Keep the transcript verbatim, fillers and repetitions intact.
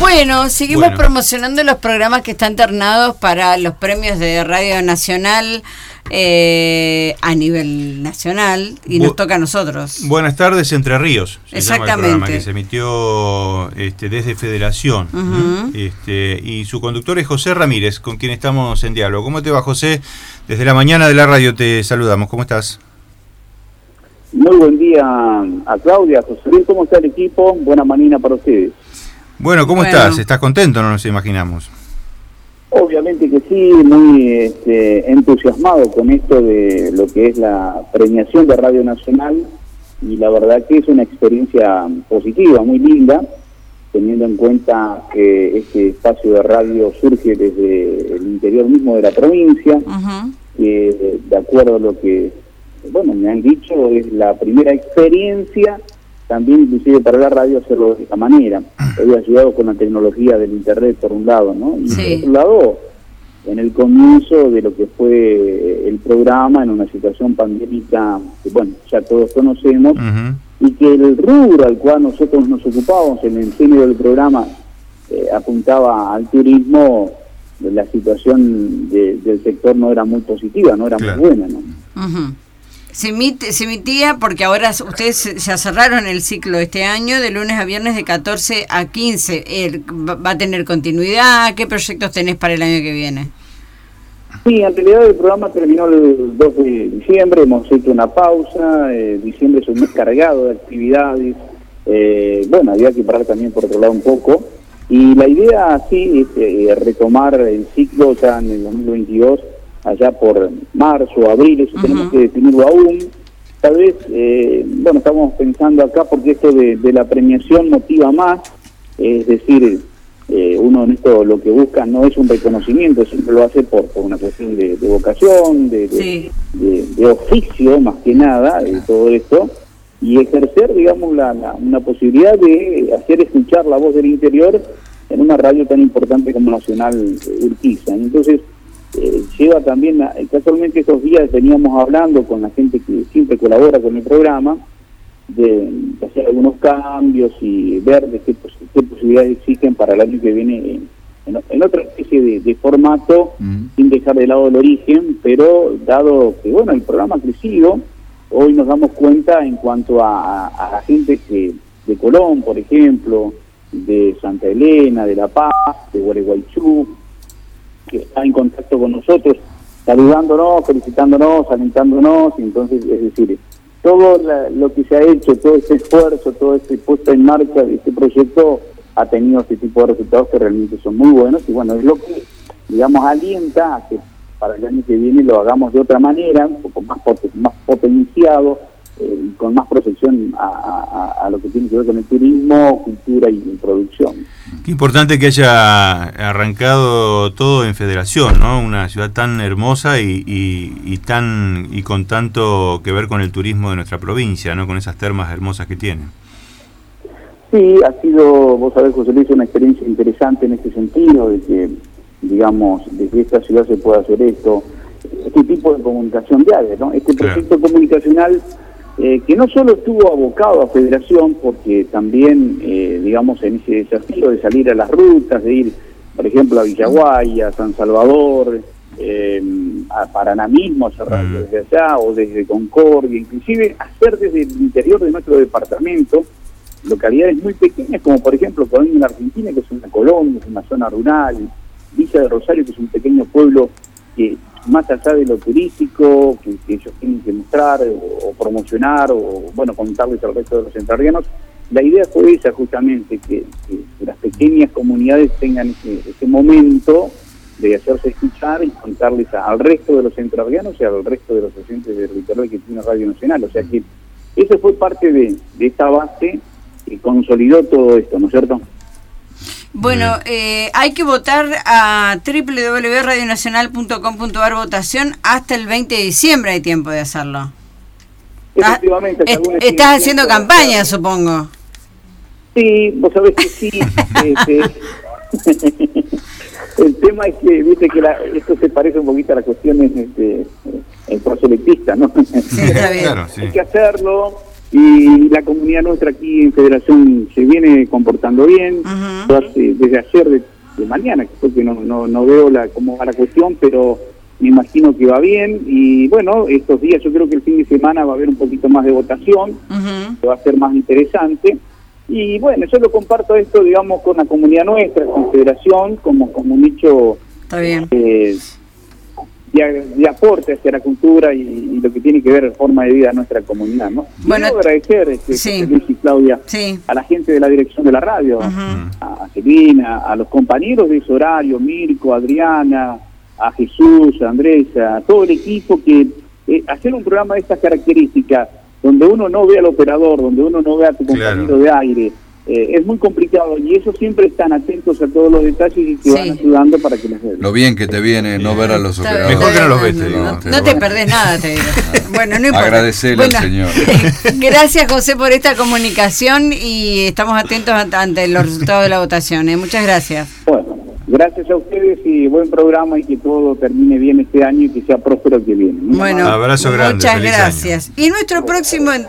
Bueno, seguimos Bueno. promocionando los programas que están ternados para los premios de Radio Nacional eh, a nivel nacional y Bu- nos toca a nosotros. Buenas tardes, Entre Ríos. Se llama el Exactamente. programa que se emitió este, desde Federación. Ujú. este, y su conductor es José Ramírez, con quien estamos en diálogo. ¿Cómo te va, José? Desde la mañana de la radio te saludamos. ¿Cómo estás? Muy buen día a Claudia, a José Luis, ¿cómo está el equipo? Buena mañana para ustedes. Bueno, ¿cómo Bueno. estás? ¿Estás contento? No nos imaginamos. Obviamente que sí, muy este, entusiasmado con esto de lo que es la premiación de Radio Nacional, y la verdad que es una experiencia positiva, muy linda, teniendo en cuenta que este espacio de radio surge desde el interior mismo de la provincia, Ujú. que de acuerdo a lo que, bueno, me han dicho, es la primera experiencia también inclusive para la radio hacerlo de esta manera. He ayudado con la tecnología del internet por un lado, ¿no? Y Sí. por otro lado, en el comienzo de lo que fue el programa en una situación pandémica que, bueno, ya todos conocemos, Ujú. y que el rubro al cual nosotros nos ocupábamos en el género del programa eh, apuntaba al turismo, la situación de- del sector no era muy positiva, no era Claro. muy buena, ¿no? Ujú. Se, emite, se emitía porque ahora ustedes se- ya cerraron el ciclo este año de lunes a viernes de catorce a quince. El- va va a tener continuidad? ¿Qué proyectos tenés para el año que viene? Sí, en realidad el programa terminó el dos de diciembre, hemos hecho una pausa, eh, diciembre es un mes cargado de actividades, eh, bueno, había que parar también por otro lado un poco, y la idea sí es eh, retomar el ciclo ya en el dos mil veintidós, allá por marzo o abril, eso Ujú. tenemos que definirlo aún. Tal vez, eh, bueno, estamos pensando acá porque esto de, de la premiación motiva más, es decir, eh, uno en esto lo que busca no es un reconocimiento, siempre lo hace por, por una cuestión de, de vocación, de, de, Sí. de- de oficio más que nada, de todo esto, y ejercer, digamos, la, la- una posibilidad de hacer escuchar la voz del interior en una radio tan importante como Nacional Urquiza. Entonces, eh, lleva también, a- casualmente estos días veníamos hablando con la gente que siempre colabora con el programa, de, de hacer algunos cambios y ver de qué, pos- qué posibilidades existen para el año que viene en, en- en otra especie de, de formato, Mm. sin dejar de lado el origen, pero dado que, bueno, el programa ha crecido, hoy nos damos cuenta en cuanto a, a, a la gente que de Colón, por ejemplo, de Santa Elena, de La Paz, de Gualeguaychú, que está en contacto con nosotros, saludándonos, felicitándonos, alentándonos, y entonces, es decir, todo la- lo que se ha hecho, todo este esfuerzo, todo este puesta en marcha de este proyecto ha tenido este tipo de resultados que realmente son muy buenos, y bueno, es lo que, digamos, alienta a que para el año que viene lo hagamos de otra manera, un poco más, pot- más potenciado, eh, y con más proyección a, a- a lo que tiene que ver con el turismo, cultura y, y producción. Qué importante que haya arrancado todo en Federación, ¿no? Una ciudad tan hermosa y, y, y tan y con tanto que ver con el turismo de nuestra provincia, ¿no? Con esas termas hermosas que tiene. Sí, ha sido, vos sabés, José Luis, una experiencia interesante en este sentido, de que, digamos, desde esta ciudad se puede hacer esto, este tipo de comunicación diaria, ¿no? Este Claro. proyecto comunicacional eh, que no solo estuvo abocado a Federación, porque también, eh, digamos, en ese desafío de salir a las rutas, de ir, por ejemplo, a Villaguay, a San Salvador, eh, a Paraná mismo, hacer radio Mm. desde allá, o desde Concordia, inclusive hacer desde el interior de nuestro departamento, localidades muy pequeñas, como por ejemplo Colón en la Argentina, que es una colonia, es una zona rural, Villa de Rosario, que es un pequeño pueblo que más allá de lo turístico, que, que ellos tienen que mostrar o, o promocionar o, bueno, contarles al resto de los entrerrianos, la idea fue esa justamente, que, que- que las pequeñas comunidades tengan ese, ese momento de hacerse escuchar y contarles a- al resto de los entrerrianos y al resto de los oyentes del litoral que tiene Radio Nacional. O sea que eso fue parte de, de esta base que consolidó todo esto, ¿no es cierto? Bueno, eh, hay que votar a doble u doble u doble u punto radio nacional punto com punto a r votación hasta el veinte de diciembre, hay tiempo de hacerlo. Ah, Efectivamente, est- algunos estás tienen haciendo tiempo de campaña, hacerlo. supongo. Sí, vos sabés que sí. este, el tema es que, viste, que la, esto se parece un poquito a las cuestiones este, eh, proselectistas, ¿no? Sí, está bien. Claro, sí. Hay que hacerlo, y la comunidad nuestra aquí en Federación se viene comportando bien. Uh-huh. Hace, desde ayer de, de mañana, porque no, no, no veo la, cómo va la cuestión, pero me imagino que va bien. Y bueno, estos días yo creo que el fin de semana va a haber un poquito más de votación, Uh-huh. que va a ser más interesante. Y bueno, yo lo comparto esto, digamos, con la comunidad nuestra, con Federación, como, como un hecho Está bien. eh, de, de aporte hacia la cultura y, y lo que tiene que ver la forma de vida de nuestra comunidad, ¿no? Bueno, quiero agradecer, este, sí. Luis y Claudia, Sí. a la gente de la dirección de la radio, Uh-huh. a Celina, a los compañeros de ese horario, Mirko, Adriana, a Jesús, a Andrés, a todo el equipo, que eh, hacer un programa de estas características, donde uno no ve al operador, donde uno no ve a tu compañero Claro. de aire, eh, es muy complicado, y eso siempre están atentos a todos los detalles y que Sí. van ayudando para que les den. Lo bien que te viene no ver a los Está operadores. Mejor que no los ves, No, te digo. no, te no lo- te perdés nada, te digo. Bueno, no importa. Agradecele al señor. Gracias, José, por esta comunicación y estamos atentos ante los resultados de la votación. ¿eh? Muchas gracias. Bueno, gracias a ustedes y buen programa, y que todo termine bien este año y que sea próspero el que viene. Bueno, Abrazo grande, muchas feliz año. gracias. Y nuestro próximo